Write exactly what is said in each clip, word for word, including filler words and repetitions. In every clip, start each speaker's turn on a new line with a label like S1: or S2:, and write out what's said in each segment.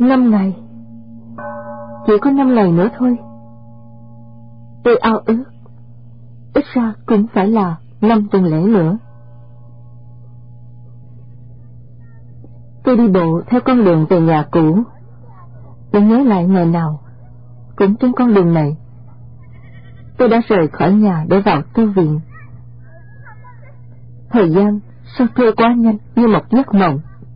S1: Năm ngày. Chỉ có năm ngày nữa thôi. Tôi ao ước ít ra cũng phải là năm tuần lễ nữa. Tôi đi bộ theo con đường về nhà cũ. Tôi nhớ lại ngày nào cũng trên con đường này tôi đã rời khỏi nhà để vào tu viện. Thời gian sao trôi quá nhanh như một giấc mộng.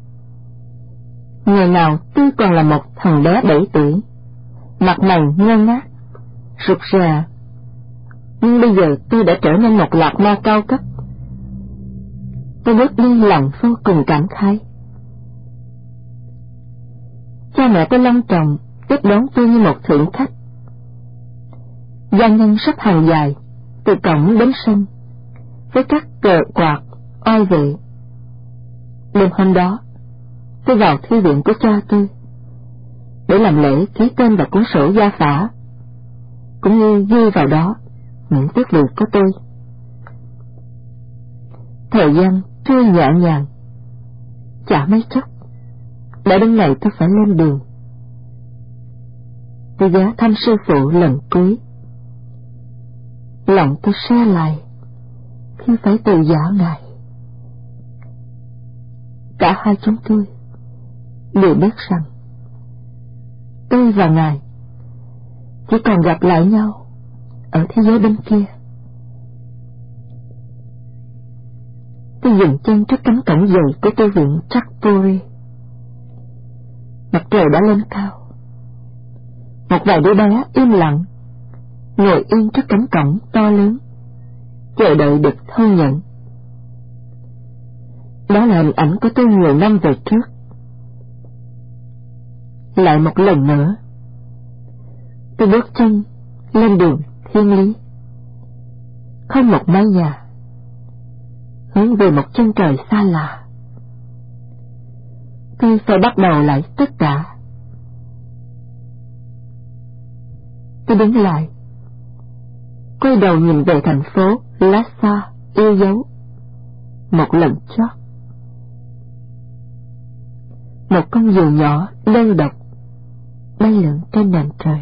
S1: Ngày nào tôi còn là một thằng bé bảy tuổi, mặt mày ngơ ngác, rụt rè. Nhưng bây giờ tôi đã trở nên một lạc ma cao cấp. Tôi bước đi lòng vô cùng cảm khái. Cha mẹ tôi long trọng tiếp đón tôi như một thượng khách. Gia nhân xếp hàng dài từ cổng đến sân với các cờ quạt oai vệ. Đêm hôm đó tôi vào thư viện của cha tôi để làm lễ ký tên vào cuốn sổ gia phả, cũng như ghi vào đó những tiết lược của tôi. Thời gian trôi nhẹ nhàng, chả mấy chốc đã đến ngày tôi phải lên đường. Tôi ghé thăm sư phụ lần cuối. Lòng tôi se lại khi phải từ giã ngài. Cả hai chúng tôi đều biết rằng tôi và ngài chỉ còn gặp lại nhau ở thế giới bên kia. Tôi dừng chân trước cánh cổng dày của tu viện Chakpuri. Mặt trời đã lên cao. Một vài đứa bé im lặng ngồi yên trước cánh cổng to lớn, chờ đợi được thông nhận. Đó là hình ảnh của tôi nhiều năm về trước. Lại một lần nữa tôi bước chân lên đường thiên lý, không một mái nhà, hướng về một chân trời xa lạ. Tôi phải bắt đầu lại tất cả. Tôi đứng lại, quay đầu nhìn về thành phố Lhasa yêu dấu một lần chót. Một con diều nhỏ đơn độc bay lượn trên nền trời.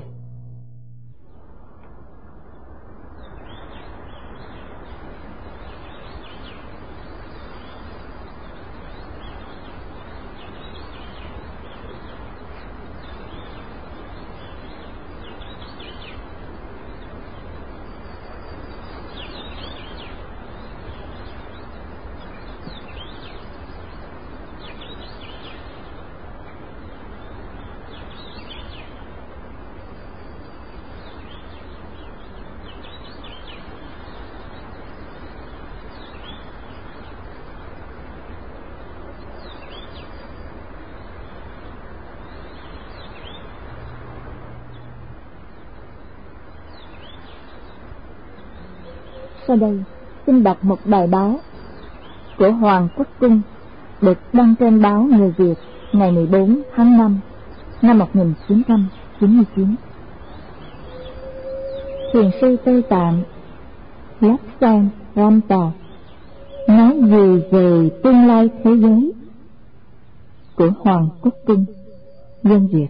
S2: Sau đây xin đọc một bài báo của Hoàng Quốc Cung được đăng trên báo Người Việt ngày mười bốn tháng năm năm một nghìn chín trăm chín mươi chín. Thiền sư Tây Tạng Laksan Rampa nói gì về tương lai thế giới? Của Hoàng Quốc Cung, dân Việt.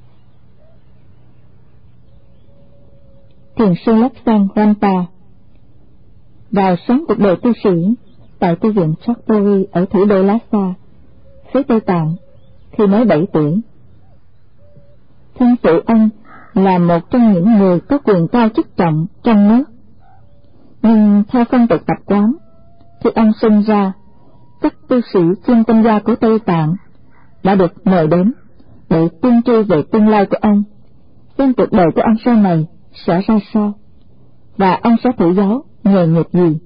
S2: Thiền sư Laksan Rampa vào sống cuộc đời tu sĩ tại tu viện Chakpuri ở thủ đô Lhasa, phía Tây Tạng, khi mới bảy tuổi. Thân phụ ông là một trong những người có quyền cao chức trọng trong nước, nhưng theo phong tục tập quán, khi ông sinh ra, các tu sĩ chuyên tinh gia của Tây Tạng đã được mời đến để tiên tri về tương lai của ông, xem cuộc đời của ông sau này sẽ ra sao, và ông sẽ thụ giáo nghề nghiệp gì.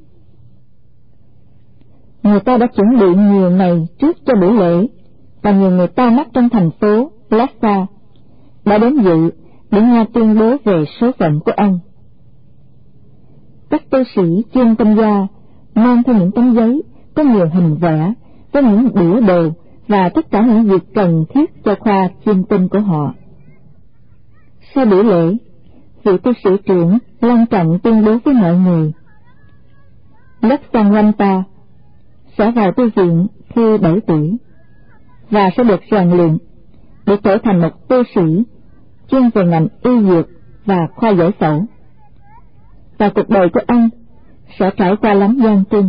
S2: Người ta đã chuẩn bị nhiều ngày trước cho buổi lễ, và nhiều người ta mắt trong thành phố Lhasa đã đến dự để nghe tuyên bố về số phận của ông. Các tu sĩ chuyên tinh gia mang theo những tấm giấy có nhiều hình vẽ với những biểu đồ và tất cả những việc cần thiết cho khoa chiêm tinh của họ. Sau buổi lễ, vị tu sĩ trưởng long trọng tuyên bố với mọi người: Laksan Rampa sẽ vào tu viện khi bảy tuổi và sẽ được rèn luyện để trở thành một tu sĩ chuyên về ngành y dược và khoa giải phẫu. Và cuộc đời của ông sẽ trải qua lắm gian truân.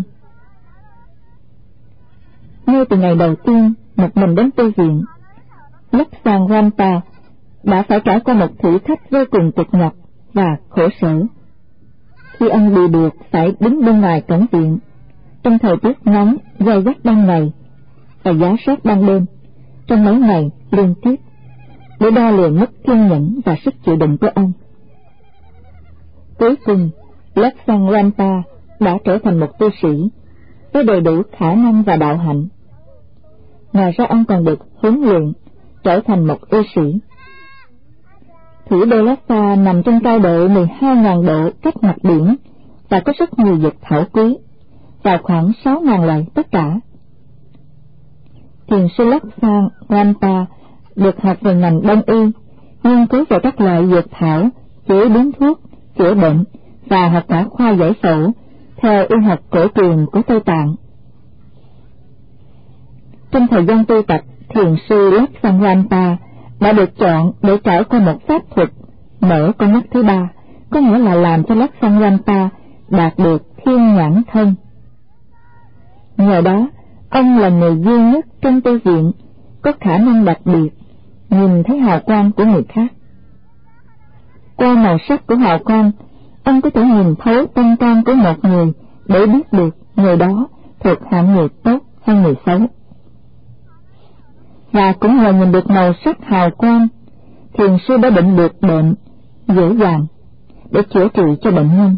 S2: Ngay từ ngày đầu tiên một mình đến tu viện, Lakshman Rampa đã phải trải qua một thử thách vô cùng cực nhọc và khổ sở. Khi ông bị buộc phải đứng bên ngoài cổng viện trong thời tiết nóng gay gắt ban ngày và giá rét ban đêm trong mấy ngày liên tiếp, để đo lường mức kiên nhẫn và sức chịu đựng của ông. Cuối cùng, Lakshman Rampa đã trở thành một tu sĩ với đầy đủ khả năng và đạo hạnh. Ngoài ra ông còn được huấn luyện trở thành một y sĩ. Thủ đô Lhasa nằm trong cao độ mười hai nghìn độ cách mặt biển và có rất nhiều dược thảo quý và khoảng sáu nghìn loại tất cả. Thiền sư Lakshman Rampa được học về ngành đông y, nghiên cứu về các loại dược thảo, chế biến thuốc, chữa bệnh và học cả khoa giải phẫu theo y học cổ truyền của Tây Tạng. Trong thời gian tu tập, thiền sư Lakshman Rampa đã được chọn để trải qua một pháp thuật mở con mắt thứ ba, có nghĩa là làm cho Lakshman Rampa đạt được thiên nhãn thân. Nhờ đó, ông là người duy nhất trong tu viện có khả năng đặc biệt nhìn thấy hào quang của người khác. Qua màu sắc của hào quang, ông có thể nhìn thấu tâm can của một người để biết được người đó thuộc hạng người tốt hay người xấu. Và cũng nhờ nhìn được màu sắc hào quang, thiền sư đã định được bệnh dễ dàng để chữa trị cho bệnh nhân.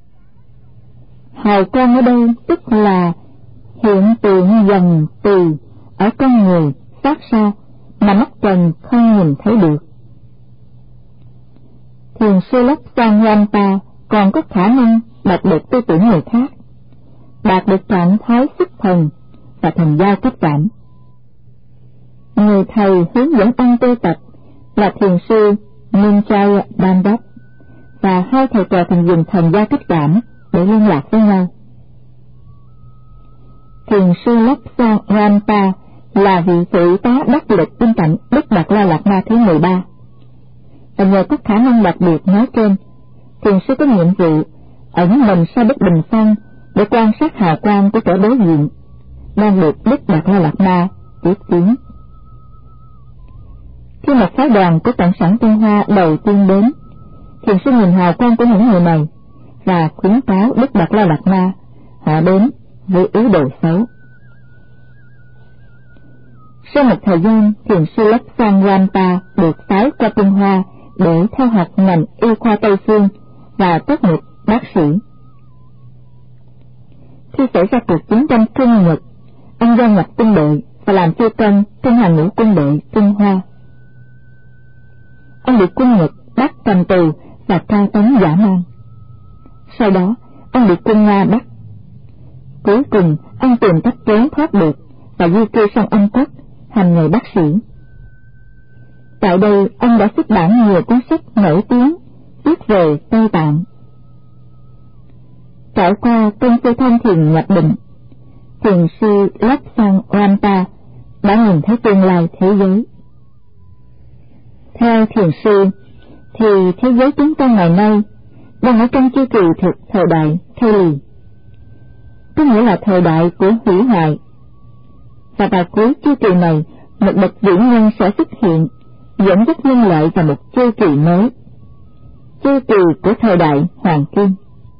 S2: Hào quang ở đây tức là hiện tượng dần từ ở con người phát ra mà mắt trần không nhìn thấy được. Thiền sư Lakshman Rampa còn có khả năng đạt được tư tưởng người khác, đạt được trạng thái xuất thần và thành giao cách cảm. Người thầy hướng dẫn ông tu tập là thiền sư Minchaya Dandat, và hai thầy trò thường dùng thần giao cách cảm để liên lạc với nhau. Thiền sư Lakshman Rampa là vị phụ tá đắc lực bên cạnh Đức Đạt Lai Lạt Ma thứ mười ba, và nhờ có khả năng đặc biệt nói trên, thiền sư có nhiệm vụ ẩn mình sau bức bình phong để quan sát hào quang của kẻ đối diện đang được Đức Đạt Lai Lạt Ma tiếp tiến. Khi một phái đoàn của Cộng sản Trung Hoa đầu tiên đến, thiền sư nhìn hào quang của những người này và khuyến cáo Đức Đạt Lai Lạt Ma họ đến với ý đồ xấu. Sau một thời gian, thiền sư Lakshman Rampa được phái qua Trung Hoa để theo học ngành y khoa Tây phương và tốt nghiệp bác sĩ. Khi xảy ra cuộc chiến tranh Trung Nhật, ông gia nhập quân đội và làm phi công trong hàng ngũ quân đội Trung Hoa. Ông bị quân Nhật bắt cầm tù và tra tấn dã man. Sau đó, ông bị quân Nga bắt. Cuối cùng, ông tìm cách trốn thoát được và di cư sang Anh Quốc, hành nghề bác sĩ. Tại đây, ông đã xuất bản nhiều cuốn sách nổi tiếng viết về Tây Tạng. Trải qua công phu tham thiền nhập định, thiền sư Lakshman Rampa đã nhìn thấy tương lai thế giới. Theo thiền sư, thì thế giới chúng ta ngày nay đang ở trong chu kỳ thực thời đại khai lì, có nghĩa là thời đại của hủy hoại. Và vào cuối chu kỳ này, một bậc vĩ nhân sẽ xuất hiện, dẫn dắt nhân loại vào một chu kỳ mới, chu kỳ của thời đại hoàng kim.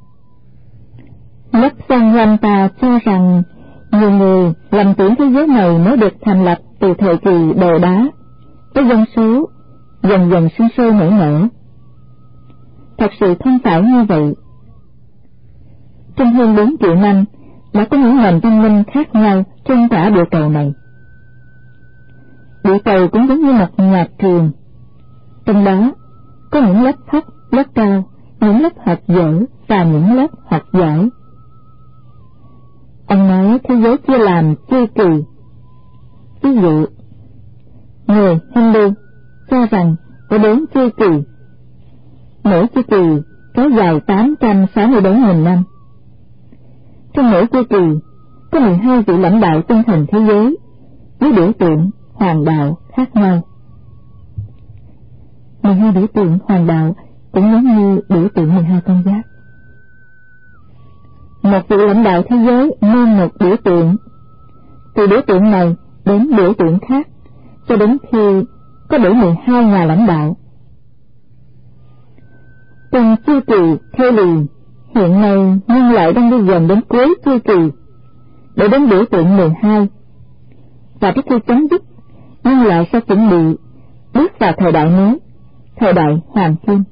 S2: Lakshman Rampa cho rằng nhiều người lầm tưởng thế giới này mới được thành lập từ thời kỳ đồ đá, với dân số dần dần sinh sôi nảy nở. Thật sự không phải như vậy. Trong hơn bốn triệu năm đã có những nền văn minh khác nhau trên quả địa cầu này. Địa cầu cũng giống như một nhà trường, trong đó có những lớp thấp, lớp cao, những lớp học dở và những lớp học giỏi. Ông nói thế giới chia làm chu kỳ. Ví dụ, người Hindu cho rằng có bốn chu kỳ, mỗi chu kỳ kéo dài tám trăm sáu mươi bốn nghìn năm. Trong mỗi chu kỳ có mười hai vị lãnh đạo tinh thần thế giới với biểu tượng hoàng đạo khác nhau. mười hai biểu tượng hoàng đạo cũng giống như biểu tượng mười hai con giáp. Một vị lãnh đạo thế giới mang một biểu tượng, từ biểu tượng này đến biểu tượng khác, cho đến khi có đủ mười hai nhà lãnh đạo. Trong chu kỳ theo lì, hiện nay nhân loại đang đi dần đến cuối chu kỳ, để đến biểu tượng mười hai, và trước khi chấm dứt, nhân loại sẽ chuẩn bị bước vào thời đại mới, thời đại hoàng kim.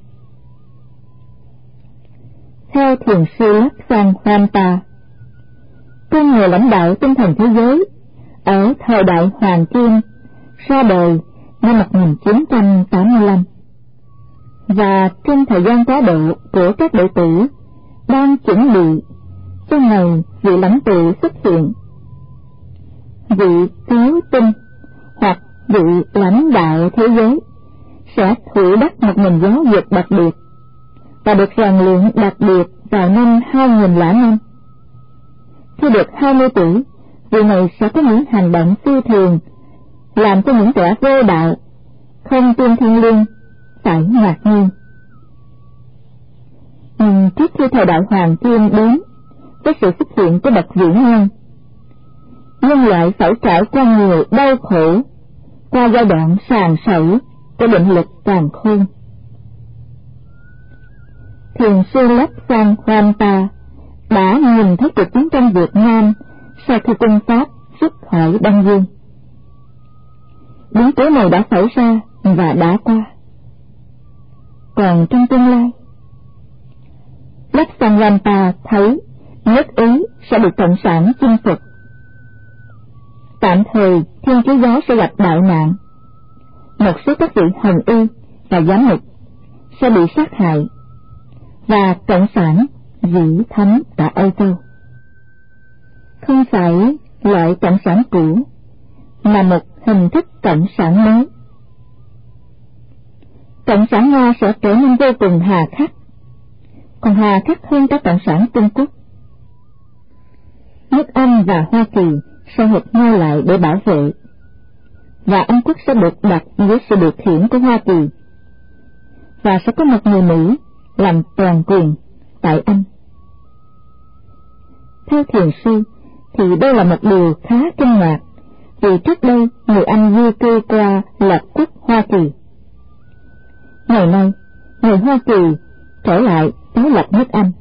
S2: Theo thiền sư Laksanranta, con người lãnh đạo tinh thần thế giới ở thời đại hoàng kim ra đời năm một nghìn chín trăm tám mươi lăm, và trong thời gian quá độ của các đệ tử đang chuẩn bị cho ngày vị lãnh tụ xuất hiện. Vị cứu tinh hoặc vị lãnh đạo thế giới sẽ thử đắc một nền giáo dục đặc biệt và được rèn luyện đặc biệt vào năm hai nghìn lẻ năm. Khi được hai mươi tuổi, vị này sẽ có những hành động phi thường, làm cho những kẻ vô đạo, không tin thiên liêng, phải ngạc nhiên. Nhưng trước khi thời đại hoàng kim đến, với sự xuất hiện của bậc vĩ nhân, nhân loại phải trải qua nhiều đau khổ, qua giai đoạn sàn sẩy của định lực càn khôn. Thiền sư Laksanranta đã nhìn thấy cuộc chiến tranh Việt Nam sau khi quân Pháp rút khỏi Đông Dương. Biến cố này đã xảy ra và đã qua. Còn trong tương lai, Laksanranta thấy nước Ý sẽ bị cộng sản chinh phục. Tạm thời Thiên Chúa giáo sẽ gặp đại nạn, một số các vị hồng y và giám mục sẽ bị sát hại, và cộng sản dĩ thấm tại Âu Châu. Không phải loại cộng sản cũ, mà một hình thức cộng sản mới. Cộng sản Nga sẽ trở nên vô cùng hà khắc, còn hà khắc hơn các cộng sản Trung Quốc. Nước Anh và Hoa Kỳ sẽ hợp nhau lại để bảo vệ, và Anh quốc sẽ được đặt dưới sự điều khiển của Hoa Kỳ, và sẽ có một người Mỹ làm toàn quyền tại Anh. Theo thiền sư thì đây là một điều khá kinh ngạc, vì trước đây người Anh di cư qua lập quốc Hoa Kỳ. Ngày nay, người Hoa Kỳ trở lại tái lập nước Anh.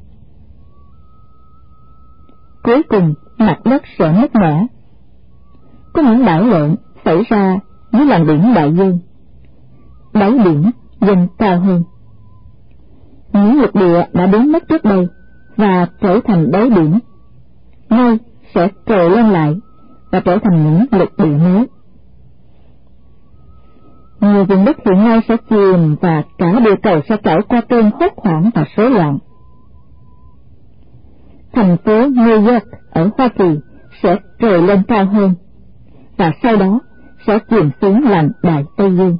S2: Cuối cùng, mặt đất sẽ nứt nẻ. Có những đảo lộn xảy ra dưới lòng biển đại dương. Đáy biển dần cao hơn. Những lục địa đã biến mất trước đây và trở thành đáy biển, nay sẽ trồi lên lại và trở thành những lục địa mới. Nhiều vùng đất hiện nay sẽ chìm và cả địa cầu sẽ trải qua cơn hốt hoảng và rối loạn. Thành phố New York ở Hoa Kỳ sẽ trồi lên cao hơn, và sau đó sẽ chìm xuống làm Đại Tây Dương.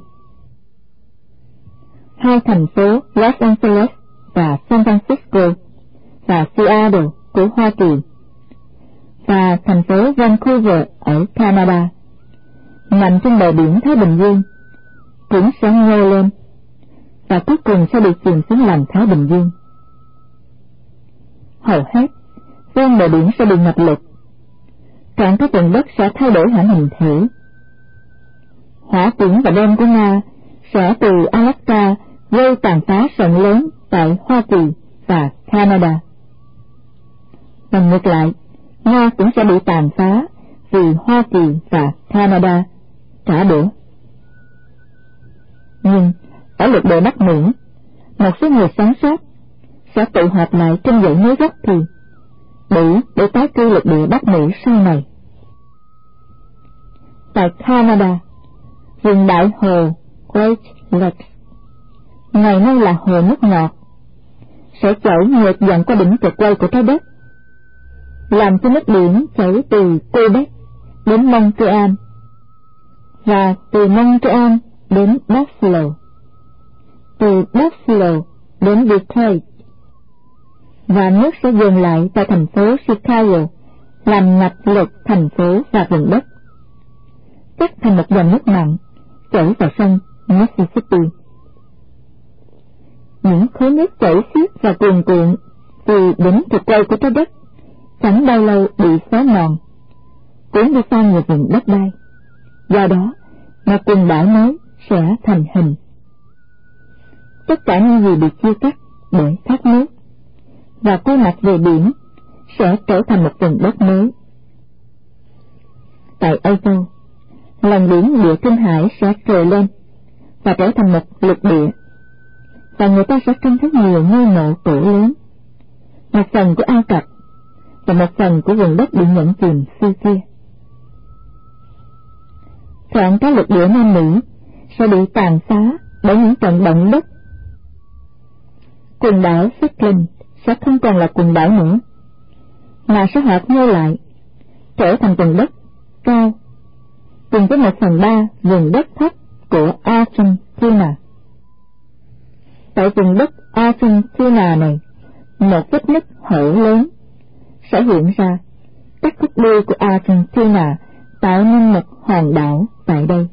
S2: Hai thành phố Los Angeles và San Francisco và Seattle của Hoa Kỳ và thành phố Vancouver ở Canada nằm trên bờ biển Thái Bình Dương cũng sẽ nhô lên và cuối cùng sẽ bị chìm xuống lòng Thái Bình Dương. Hầu hết ven bờ biển sẽ bị ngập lụt, trọn các vùng đất sẽ thay đổi hẳn hình thể. Hỏa tiễn và bom của Nga sẽ từ Alaska gây tàn phá rộng lớn tại Hoa Kỳ và Canada. Và ngược lại, Nga cũng sẽ bị tàn phá vì Hoa Kỳ và Canada trả đũa. Nhưng ở lục địa Bắc Mỹ, một số người sáng suốt sẽ tụ họp lại trên dãy núi Rocky đủ để tái cư lục địa Bắc Mỹ sau này. Tại Canada, vùng đại hồ Great Lakes, ngày nay là hồ nước ngọt, sẽ chảy ngược dần qua đỉnh cực quay của trái đất, làm cho nước biển chảy từ Quebec đến Montreal và từ Montreal đến Buffalo, từ Buffalo đến Detroit, và nước sẽ dồn lại tại thành phố Chicago, làm ngập lụt thành phố và vùng đất, cắt thành một dòng nước mặn chảy vào sông Mississippi. những khối nước chảy xiết và cuồn cuộn vì đỉnh cực quay của trái đất chẳng bao lâu bị xóa mòn, cuốn đi sang nhiều vùng đất đai. Do đó mà quần đảo mới sẽ thành hình. Tất cả những gì bị chia cắt bởi thác nước và quay mặt về biển sẽ trở thành một vùng đất mới. Tại Âu Châu, lòng biển Địa Trung Hải sẽ trồi lên và trở thành một lục địa, và người ta sẽ trông thấy nhiều ngôi mộ cổ lớn, một phần của Ai Cập và một phần của vùng đất bị nhẫn chìm xưa kia. Trọn các lục địa Nam Mỹ sẽ bị tàn phá bởi những trận động đất. Quần đảo Falkland sẽ không còn là quần đảo nữa, mà sẽ hợp nhau lại, trở thành vùng đất cao, cùng với một phần ba vùng đất thấp của Argentina. Tại vùng đất Argentina này, một vết nứt hở lớn sẽ hiện ra, các khúc đuôi của Argentina tạo nên một hòn đảo tại đây.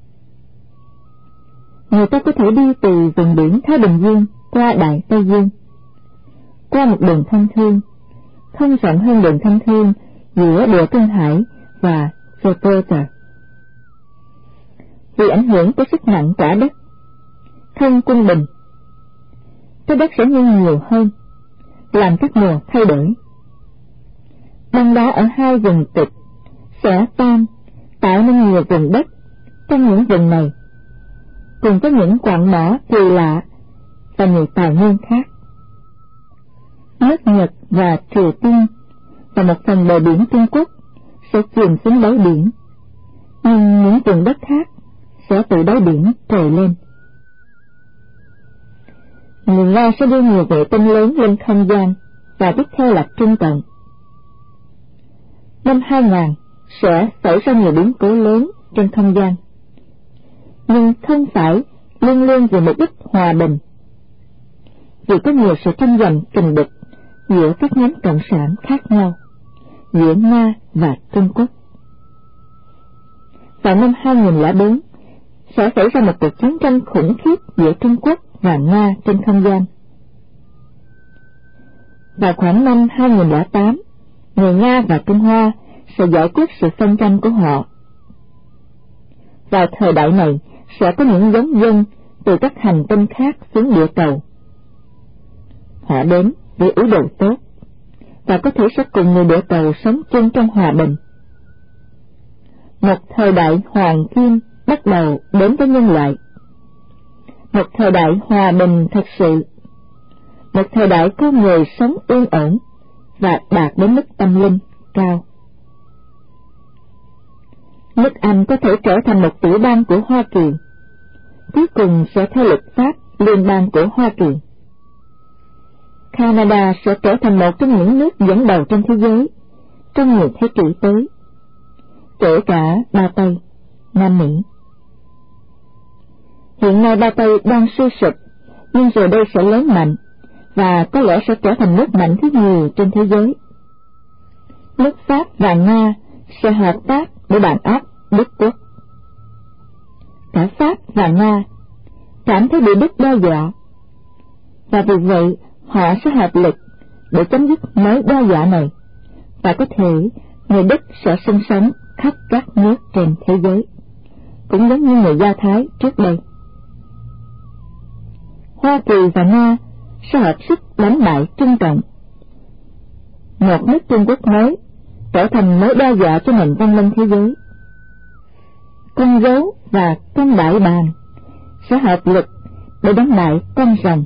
S2: Người ta có thể đi từ vùng biển Thái Bình Dương qua Đại Tây Dương, qua một đường thông thương, không rộng hơn đường thông thương giữa Địa Trung Hải và Gibraltar. Vì ảnh hưởng của sức nặng quả đất, không quân bình, trái đất sẽ nghiêng nhiều hơn, làm các mùa thay đổi. Băng đá ở hai vùng cực sẽ tan, tạo nên nhiều vùng đất trong những vùng này, cùng với những quặng mỏ kỳ lạ và nhiều tài nguyên khác. Nước Nhật và Triều Tiên và một phần bờ biển Trung Quốc sẽ chìm xuống đáy biển, nhưng những vùng đất khác sẽ từ đáy biển trồi lên. Người Nga sẽ đưa nhiều vệ tinh lớn lên không gian và tiếp theo là trung tận. Năm hai nghìn sẽ xảy ra nhiều biến cố lớn trên không gian, nhưng không phải luôn luôn vì mục đích hòa bình, vì có nhiều sự tranh giành kình địch giữa các nhóm cộng sản khác nhau, giữa Nga và Trung Quốc. Vào năm hai nghìn lẻ bốn sẽ xảy ra một cuộc chiến tranh khủng khiếp giữa Trung Quốc và Nga trên không gian. Vào khoảng năm hai nghìn lẻ tám, người Nga và Trung Hoa sẽ giải quyết sự phân tranh của họ. Vào thời đại này sẽ có những giống dân từ các hành tinh khác xuống địa cầu. Họ đến vì ý đồ tốt, và có thể sẽ cùng người địa cầu sống chung trong hòa bình. Một thời đại hoàng kim bắt đầu đến với nhân loại. Một thời đại hòa bình thật sự. Một thời đại có người sống yên ổn và đạt đến mức tâm linh cao. Nước Anh có thể trở thành một tiểu bang của Hoa Kỳ, cuối cùng sẽ theo luật pháp liên bang của Hoa Kỳ. Canada sẽ trở thành một trong những nước dẫn đầu trên thế giới trong nhiều thế kỷ tới, kể cả Ba Tây, Nam Mỹ. Hiện nay Ba Tây đang suy sụp, nhưng rồi đây sẽ lớn mạnh, và có lẽ sẽ trở thành nước mạnh thứ nhì trên thế giới. Nước Pháp và Nga sẽ hợp tác để đàn áp Đức Quốc. Cả Pháp và Nga cảm thấy bị Đức đe dọa, và vì vậy họ sẽ hợp lực để chấm dứt mối đe dọa này, và có thể người Đức sẽ sinh sống khắp các nước trên thế giới, cũng giống như người Do Thái trước đây. Hoa Kỳ và Nga sẽ hợp sức đánh bại Trung Cộng. Một nước Trung Quốc mới trở thành mối đe dọa cho nền văn minh thế giới. Con gấu và con đại bàng sẽ hợp lực để đánh bại con rồng.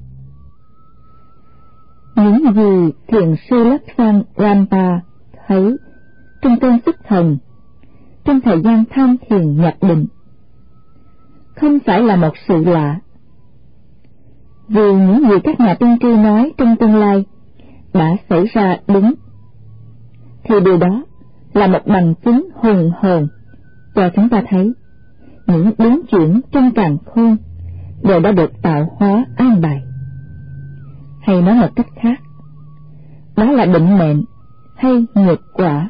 S2: Những gì thiền sư Lakshman Rampa thấy trong cơn xuất thần, trong thời gian tham thiền nhập định, không phải là một sự lạ, vì những gì các nhà tiên tri nói trong tương lai đã xảy ra đúng, thì điều đó là một bằng chứng hùng hồn cho chúng ta thấy những biến chuyển trong càn khôn đều đã được tạo hóa an bài. Hay nói một cách khác, đó là định mệnh hay nghiệp quả.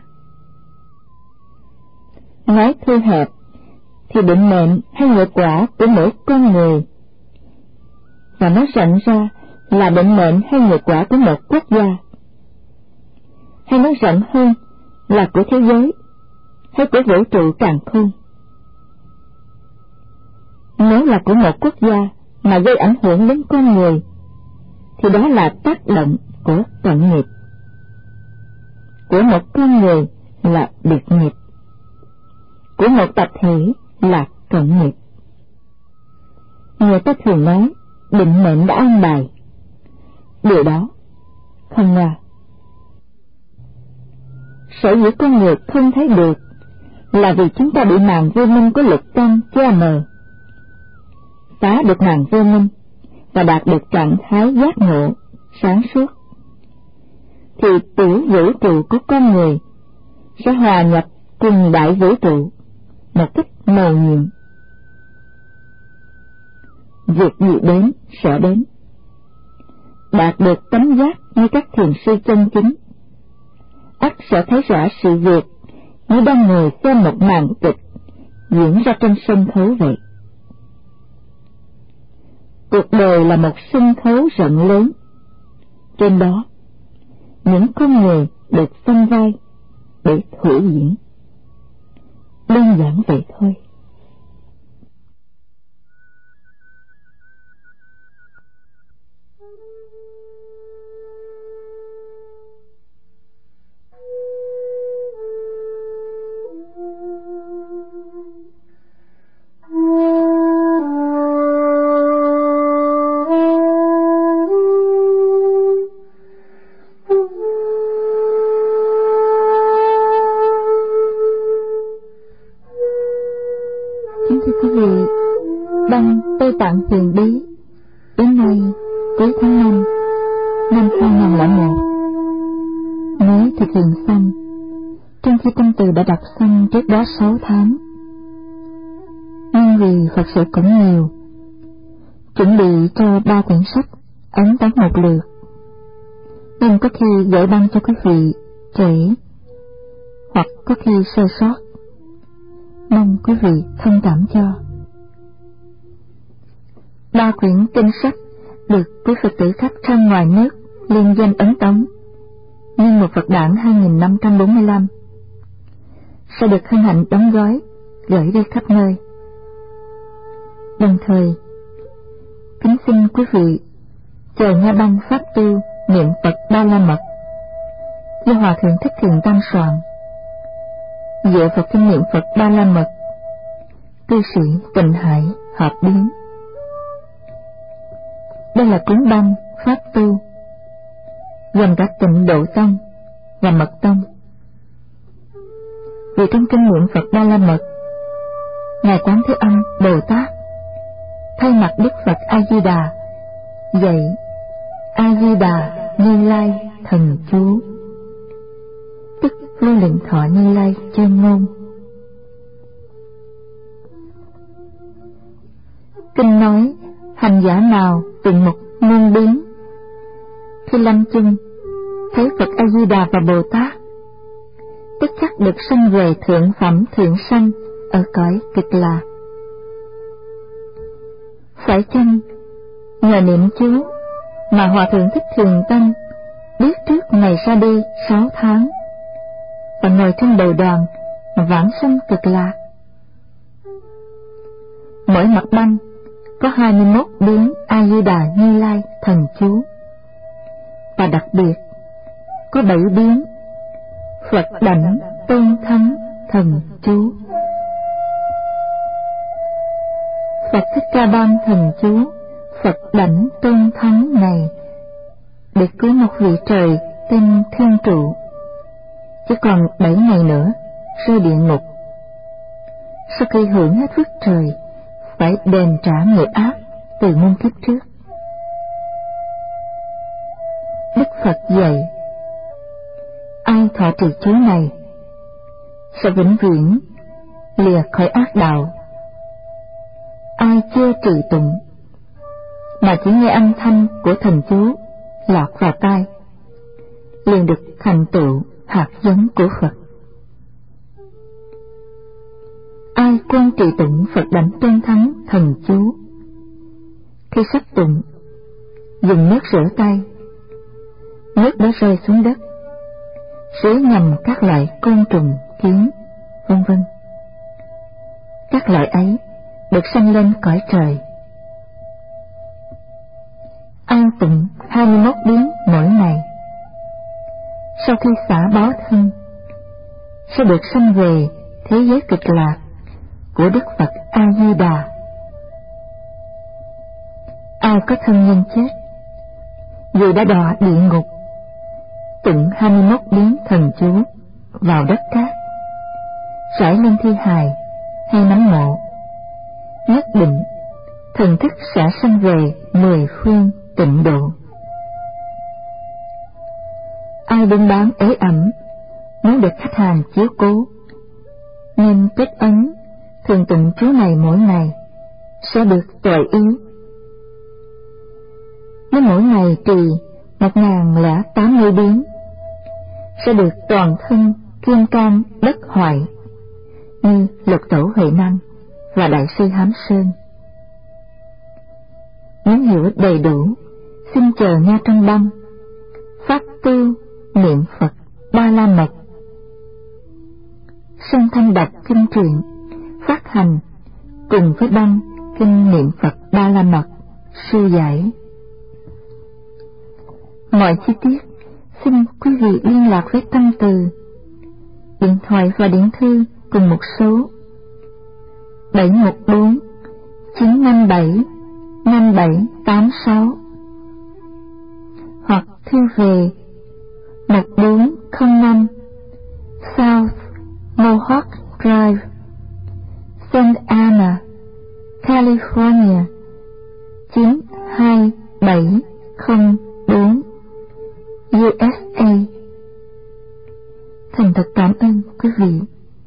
S2: Nói thư hẹp thì định mệnh hay nghiệp quả của mỗi con người và nó rạnh ra là định mệnh hay nghiệp quả của một quốc gia, hay nó rộng hơn là của thế giới, hay của vũ trụ càn khôn. Nếu là của một quốc gia mà gây ảnh hưởng đến con người, thì đó là tác động của tận nghiệp. Của một con người là biệt nghiệp, của một tập thể là cộng nghiệp. Người ta thường nói định mệnh đã an bài. Điều đó không ngoa. Sở dĩ con người không thấy được là vì chúng ta bị màn vô minh của lục tâm che mờ. Phá được màn vô minh và đạt được trạng thái giác ngộ, sáng suốt, thì tiểu vũ trụ của con người sẽ hòa nhập cùng đại vũ trụ một cách mầu nhiệm. Việc gì đến sẽ đến. Đạt được tánh giác như các thiền sư chân chính, ắt sẽ thấy rõ sự việc như đang ngồi xem một màn kịch diễn ra trên sân khấu vậy. Cuộc đời là một sân khấu rộng lớn, trên đó những con người được phân vai để thủ diễn. Đơn giản vậy thôi. Tạng Huyền Bí đến nay cuối tháng năm năm hai nghìn lẻ một mới thực hiện xong, trong khi công từ đã đọc xong trước đó sáu tháng. Nhưng vì Phật sự cũng nhiều, chuẩn bị cho ba quyển sách ấn tống một lượt, nên có khi gửi băng cho quý vị trễ hoặc có khi sơ sót, mong quý vị thông cảm cho. Ba quyển kinh sách được quý Phật tử khắp trong ngoài nước liên danh ấn tống nhân một Phật đản hai nghìn năm trăm bốn mươi lăm sẽ được hân hạnh đóng gói gửi đi khắp nơi. Đồng thời kính xin quý vị chờ nghe băng pháp tu niệm Phật Ba La Mật do Hòa Thượng Thích Thiện Tam soạn, dựa vào kinh niệm Phật Ba La Mật cư sĩ Tịnh Hải Hợp Biến. Đây là cuốn băng pháp tu gồm cả Tịnh Độ Tông và Mật Tông. Vì trong kinh niệm Phật Ba La Mật, Ngài Quán Thế Âm Bồ Tát thay mặt Đức Phật A Di Đà dạy A Di Đà Như Lai thần chú, tức Vô Lượng Thọ Như Lai chân ngôn. Kinh nói hành giả nào từng một muôn biến, khi lâm chung thấy Phật A Di Đà và Bồ Tát, tức khắc được sanh về thượng phẩm thượng sanh ở cõi Cực Lạc. Phải chăng nhờ niệm chú mà Hòa Thượng Thích Thiền Tâm biết trước ngày ra đi sáu tháng và ngồi trên đầu đoàn vãng sanh Cực Lạc? Mỗi mặt băng có hai mươi mốt biến A Di Đà Như Lai thần chú, và đặc biệt có bảy biến Phật Đảnh Tôn Thắng thần chú. Phật Thích Ca Ban thần chú Phật Đảnh Tôn Thắng này để cứu một vị trời tên Thiên Trụ, chỉ còn bảy ngày nữa rơi địa ngục. Sau khi hưởng hết phước trời, phải đền trả nghiệp ác từ muôn kiếp trước. Đức Phật dạy, ai thọ trì chú này sẽ vĩnh viễn lìa khỏi ác đạo. Ai chưa trì tụng mà chỉ nghe âm thanh của thần chú lọt vào tai, liền được thành tựu hạt giống của Phật. Ai quan trì tụng Phật Đảnh Tôn Thắng thần chú, khi sắp tụng
S1: dùng nước rửa tay. Nước đã rơi xuống đất, rửa nhầm các loại côn trùng, kiến, vân vân. Các loại ấy được sanh lên cõi trời. Ăn tụng hai mươi mốt biến mỗi ngày. Sau khi xả báo thân, sẽ được sanh về thế giới cực lạc của Đức Phật A Di Đà. Ai có thân nhân chết, dù đã đọa địa ngục, tụng hai mươi mốt biến thần chú vào đất cát, rải lên thi hài hay nấm mộ, nhất định thần thức sẽ sanh về mười phương tịnh độ. Ai buôn bán ế ẩm, muốn được khách hàng chiếu cố, nên kết ấn thường tụng chú này mỗi ngày, sẽ được tuệ yếu. Nếu mỗi ngày trì một ngàn lẻ tám mươi biến, sẽ được toàn thân kim cang đất hoại, như Lục Tổ Huệ Năng và Đại sư Hám Sơn. Muốn hiểu đầy đủ, xin chờ nghe trong băng Pháp tu niệm Phật Ba La Mật. Sơn Thanh đọc kinh truyện phát hành cùng với băng kinh niệm Phật Ba La Mật sư giải. Mọi chi tiết xin quý vị liên lạc với Tâm Từ, điện thoại và điện thư cùng một số bảy một bốn chín năm bảy năm bảy tám sáu hoặc thư về một bốn không năm South Mohawk Drive, Santa Ana, California chín hai bảy không bốn, u ét a. Thành thật cảm ơn quý vị.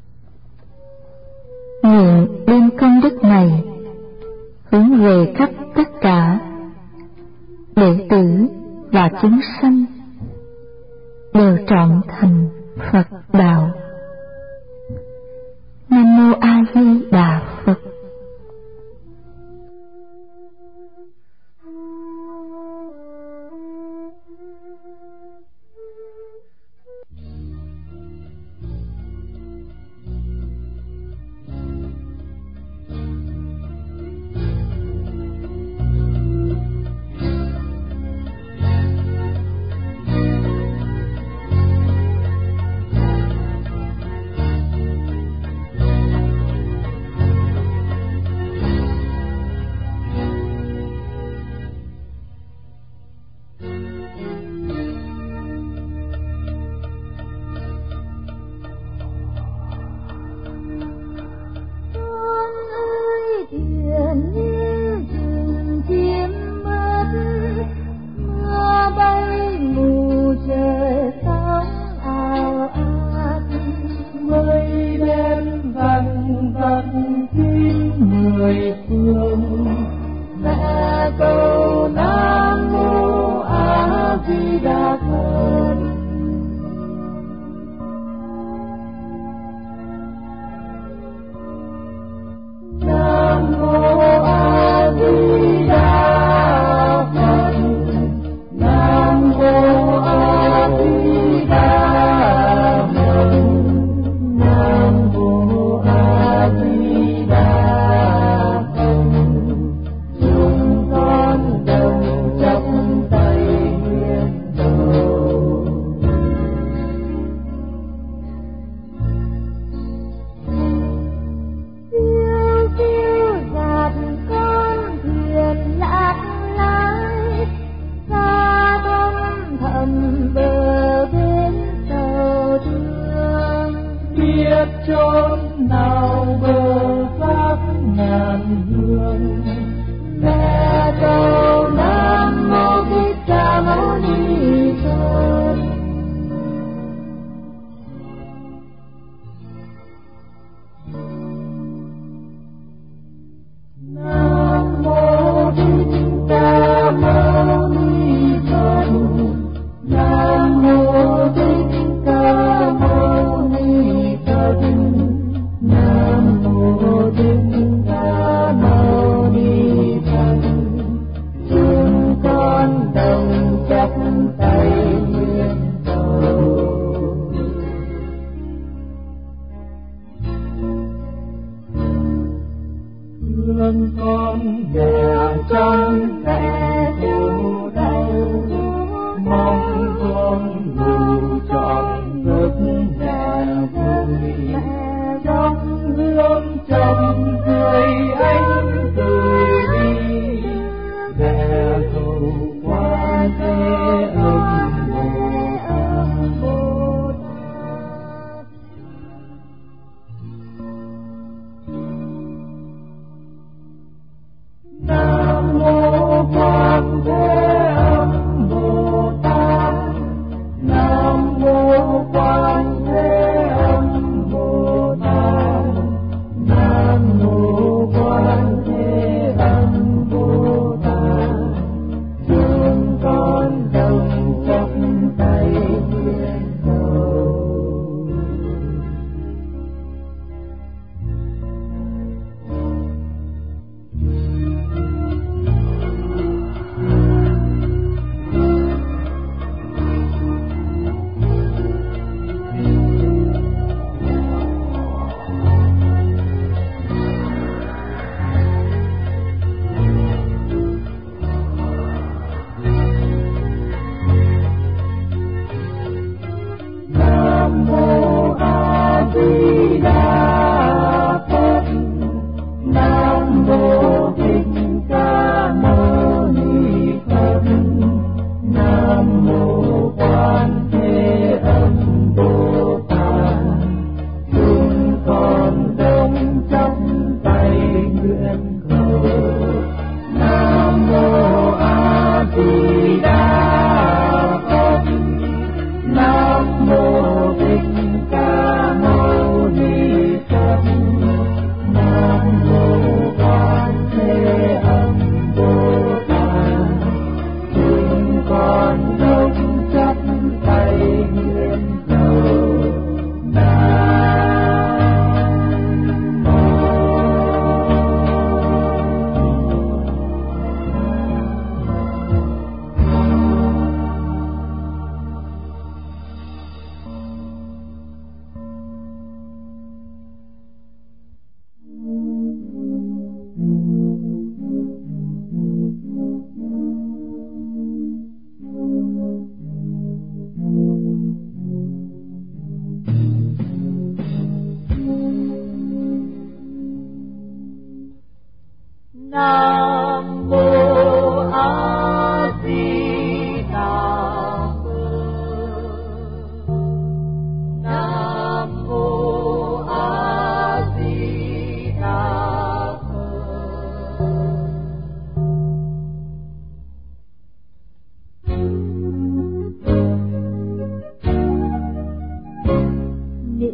S1: Nguyện đem công đức này hướng về khắp tất cả đệ tử và chúng sanh đều trọn thành Phật đạo. Nam mô A Di Đà Phật.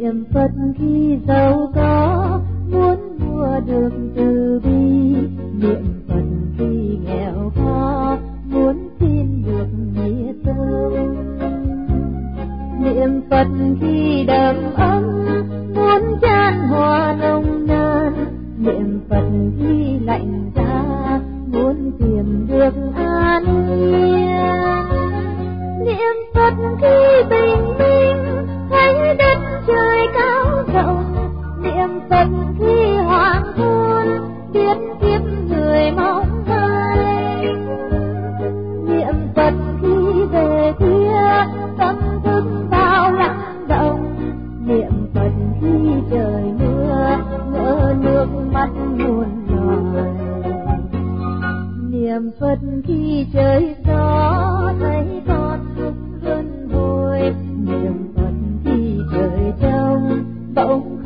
S2: Niệm Phật khi giàu có, muốn mua được từ bi. Niệm Phật khi nghèo khó, muốn xin được nghĩa tâm. Niệm Phật khi đầm ấm, muốn chan hòa nồng nàn. Niệm Phật khi lạnh giá, muốn tìm được an yên. Niệm Phật khi bình minh, thấy đất trời cao rộng. Niệm Phật khi hoàng hôn, biết kiếp người mong manh. Niệm Phật khi về khuya, tâm thức bao lắng động. Niệm Phật khi trời mưa, ngỡ nước mắt muôn loài. Niệm Phật khi trời gió, thấy con thức hơn hồi. Niệm Phật khi trời trong, bỗng